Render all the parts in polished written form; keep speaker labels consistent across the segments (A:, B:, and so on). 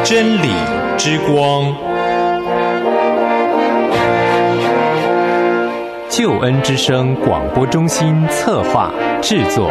A: 真理之光，救恩之声广播中心策划制作。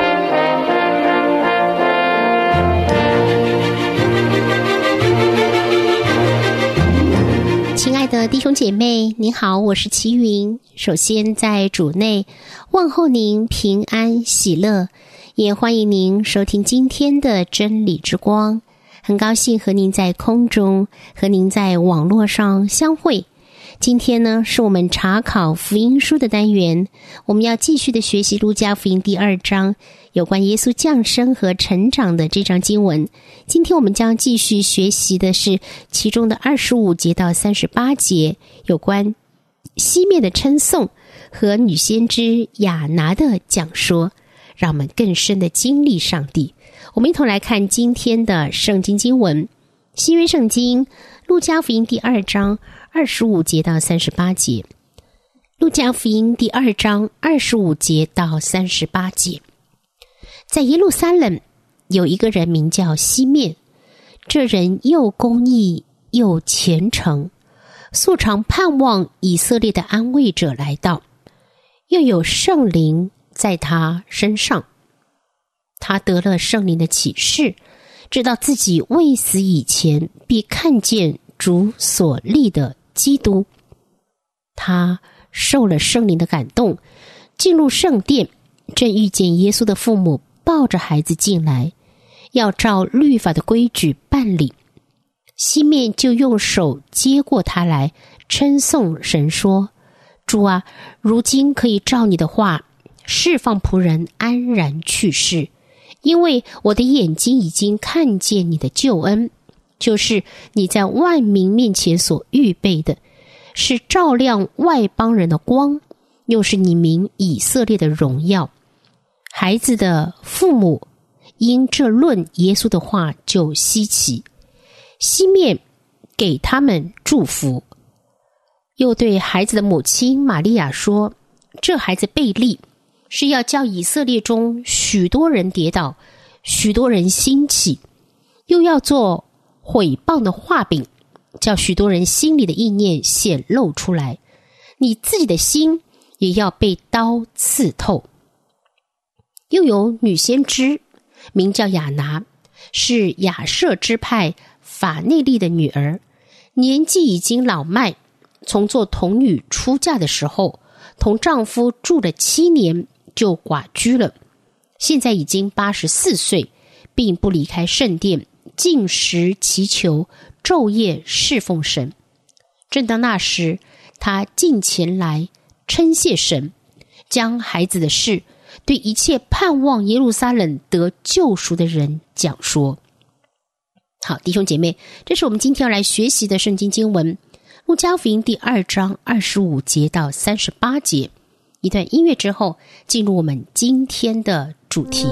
B: 亲爱的弟兄姐妹，您好，我是齐云。首先在主内问候您平安喜乐，也欢迎您收听今天的真理之光。很高兴和您在空中，和您在网络上相会。今天呢，是我们查考福音书的单元，我们要继续的学习路加福音第2章有关耶稣降生和成长的这章经文。今天我们将继续学习的是其中的25节到38节，有关西面的称颂和女先知亚拿的讲说，让我们更深的经历上帝。我们一同来看今天的圣经经文，新约圣经路加福音第2章25节到38节。路加福音第2章25节到38节。在耶路撒冷有一个人名叫西面，这人又公义又虔诚，素常盼望以色列的安慰者来到，又有圣灵在他身上。他得了圣灵的启示，知道自己未死以前必看见主所立的基督。他受了圣灵的感动，进入圣殿，正遇见耶稣的父母抱着孩子进来，要照律法的规矩办理。西面就用手接过他来，称颂神说：主啊，如今可以照你的话释放仆人安然去世，因为我的眼睛已经看见你的救恩，就是你在万民面前所预备的，是照亮外邦人的光，又是你民以色列的荣耀。孩子的父母因这论耶稣的话就稀奇，西面给他们祝福，又对孩子的母亲玛利亚说：这孩子被立，是要叫以色列中许多人跌倒，许多人兴起，又要做毁谤的画饼，叫许多人心里的意念显露出来，你自己的心也要被刀刺透。又有女先知名叫亚拿，是亚舍支派法内利的女儿，年纪已经老迈，从做童女出嫁的时候，同丈夫住了7年就寡居了，现在已经84岁，并不离开圣殿，禁食祈求，昼夜侍奉神。正当那时，他进前来称谢神，将孩子的事对一切盼望耶路撒冷得救赎的人讲说。好，弟兄姐妹，这是我们今天要来学习的圣经经文，路加福音第2章25节到38节。一段音乐之后，进入我们今天的主题。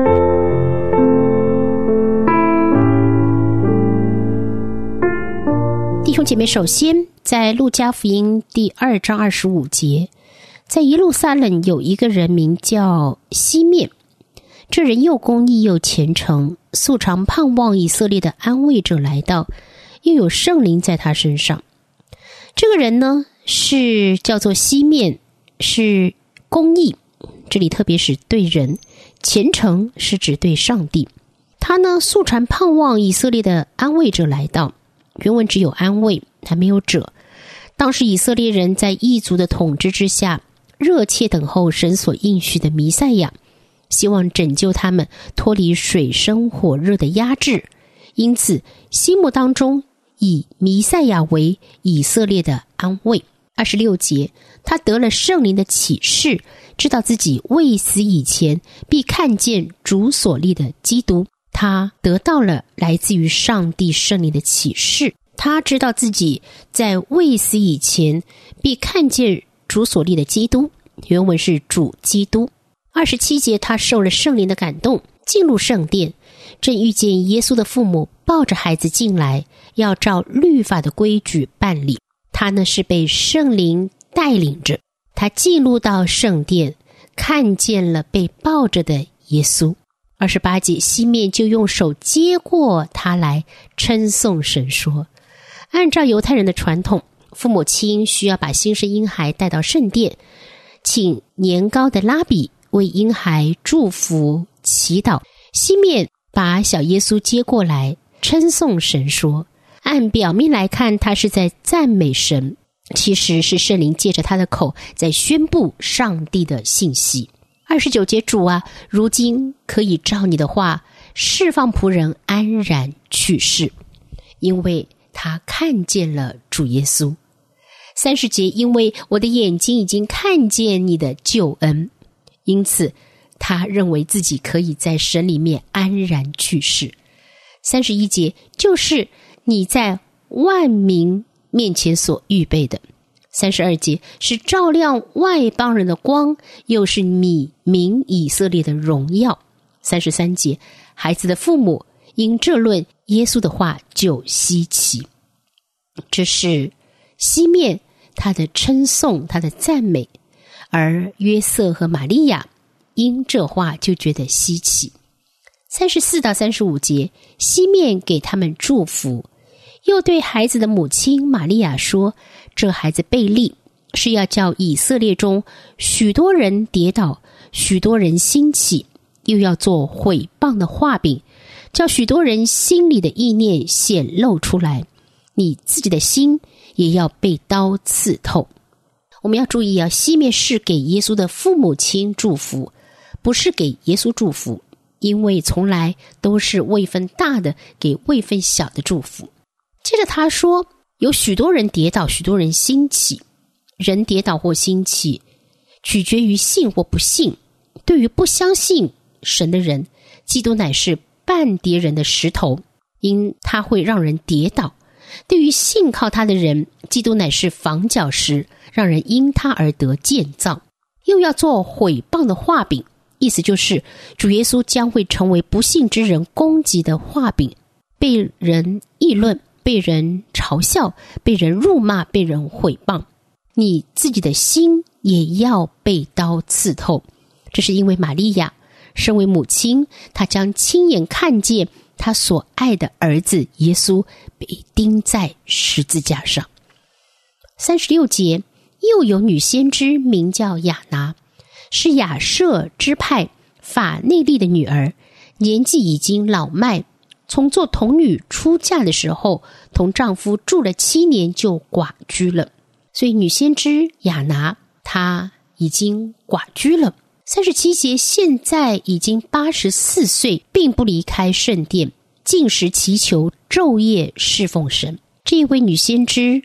B: 弟兄姐妹，首先在路加福音第2章25节，在耶路撒冷有一个人名叫西面，这人又公义又虔诚，素常盼望以色列的安慰者来到，又有圣灵在他身上。这个人呢，是叫做西面，是公义，这里特别是对人；虔诚是指对上帝。他呢，素常盼望以色列的安慰者来到，原文只有安慰，还没有者。当时以色列人在异族的统治之下，热切等候神所应许的弥赛亚，希望拯救他们脱离水深火热的压制，因此心目当中以弥赛亚为以色列的安慰。26节，他得了圣灵的启示，知道自己未死以前必看见主所立的基督。他得到了来自于上帝圣灵的启示，他知道自己在未死以前必看见主所立的基督，原文是主基督。27节，他受了圣灵的感动，进入圣殿，正遇见耶稣的父母抱着孩子进来，要照律法的规矩办理。他呢，是被圣灵带领着，他进入到圣殿，看见了被抱着的耶稣。 28节，西面就用手接过他来，称颂神说，按照犹太人的传统，父母亲需要把新生婴孩带到圣殿，请年高的拉比为婴孩祝福祈祷。西面把小耶稣接过来，称颂神说，按表面来看，他是在赞美神，其实是圣灵借着他的口在宣布上帝的信息。29节，主啊，如今可以照你的话释放仆人安然去世，因为他看见了主耶稣。30节，因为我的眼睛已经看见你的救恩，因此他认为自己可以在神里面安然去世。31节，就是你在万民面前所预备的。32节，是照亮外邦人的光，又是你民以色列的荣耀。33节，孩子的父母因这论耶稣的话就稀奇。这是西面他的称颂，他的赞美，而约瑟和玛利亚因这话就觉得稀奇。34到35节，西面给他们祝福，又对孩子的母亲玛利亚说，这孩子被立，是要叫以色列中许多人跌倒，许多人兴起，又要做毁谤的画饼，叫许多人心里的意念显露出来，你自己的心也要被刀刺透。我们要注意西面是给耶稣的父母亲祝福，不是给耶稣祝福，因为从来都是位分大的给位分小的祝福。接着他说，有许多人跌倒，许多人兴起。人跌倒或兴起取决于信或不信。对于不相信神的人，基督乃是绊跌人的石头，因他会让人跌倒。对于信靠他的人，基督乃是房角石，让人因他而得建造。又要做毁谤的画饼，意思就是主耶稣将会成为不信之人攻击的画饼，被人议论，被人嘲笑，被人辱骂，被人毁谤。你自己的心也要被刀刺透。这是因为玛利亚身为母亲，她将亲眼看见她所爱的儿子耶稣被钉在十字架上。36节，又有女先知名叫亚拿，是亚舍支派法内利的女儿，年纪已经老迈，从做童女出嫁的时候，同丈夫住了7年就寡居了。所以女先知亚拿她已经寡居了。37节，现在已经84岁，并不离开圣殿，禁食祈求，昼夜侍奉神。这一位女先知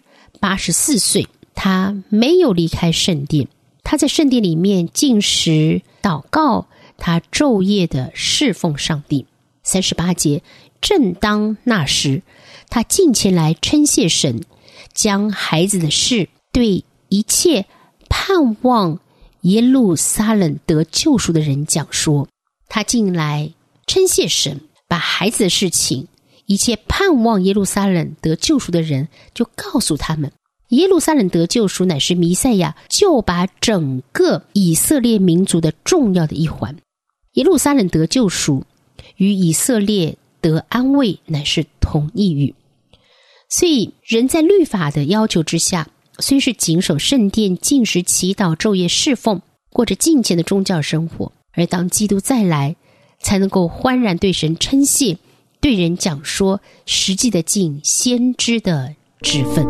B: 84岁，她没有离开圣殿，她在圣殿里面禁食祷告，她昼夜的侍奉上帝。38节，正当那时，她近前来称谢神，将孩子的事对一切盼望耶路撒冷得救赎的人讲说。他进来称谢神，把孩子的事情，一切盼望耶路撒冷得救赎的人，就告诉他们，耶路撒冷得救赎乃是弥赛亚，就把整个以色列民族的重要的一环。耶路撒冷得救赎与以色列得安慰乃是同义语。所以人在律法的要求之下，虽是谨守圣殿，禁食祈祷，昼夜侍奉，过着敬虔的宗教生活，而当基督再来，才能够欢然对神称谢，对人讲说，实际的尽先知的职分。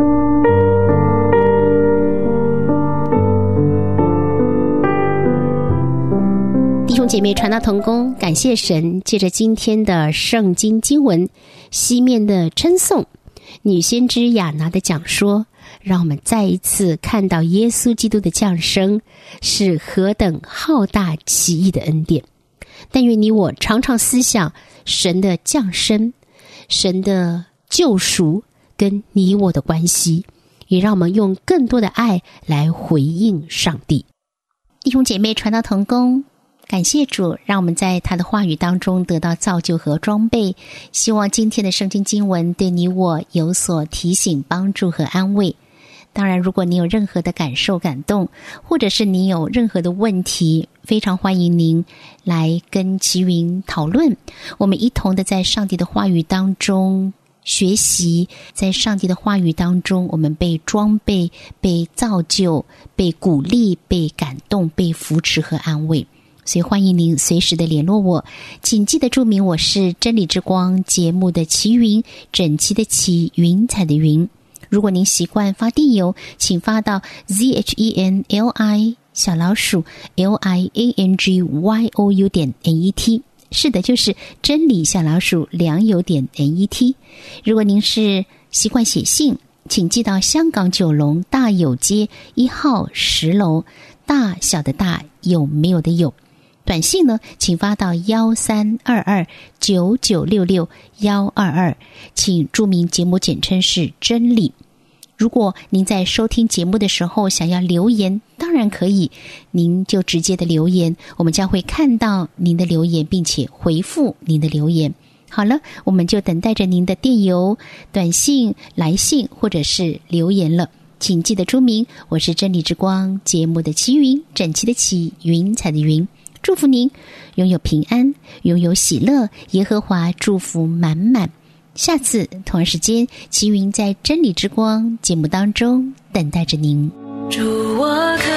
B: 弟兄姐妹，传道同工，感谢神，借着今天的圣经经文，西面的称颂，女先知亚拿的讲说，让我们再一次看到耶稣基督的降生是何等浩大奇异的恩典。但愿你我常常思想神的降生，神的救赎跟你我的关系，也让我们用更多的爱来回应上帝。弟兄姐妹，传道同工，感谢主，让我们在他的话语当中得到造就和装备。希望今天的圣经经文对你我有所提醒、帮助和安慰。当然，如果你有任何的感受、感动，或者是你有任何的问题， 非常欢迎您来跟齐云讨论，我们一同的在上帝的话语当中学习，在上帝的话语当中，我们被装备、被造就、被鼓励、被感动、被扶持和安慰。所以欢迎您随时的联络我，请记得注明我是真理之光节目的齐云，整齐的齐，云彩的云。如果您习惯发电邮，请发到 ZHENLI_LIANGYOU.net。是的，就是真理良友.net。如果您是习惯写信，请寄到香港九龙大有街1号10楼，大小的大，有没有的有。短信呢，请发到132299662122，请注明节目简称是真理。如果您在收听节目的时候想要留言，当然可以，您就直接的留言，我们将会看到您的留言，并且回复您的留言。好了，我们就等待着您的电邮、短信、来信或者是留言了。请记得注明我是真理之光节目的齐云，整齐的齐，云彩的云。祝福您拥有平安，拥有喜乐，耶和华祝福满满。下次同样时间，齐云在真理之光节目当中等待着您。
C: 主，我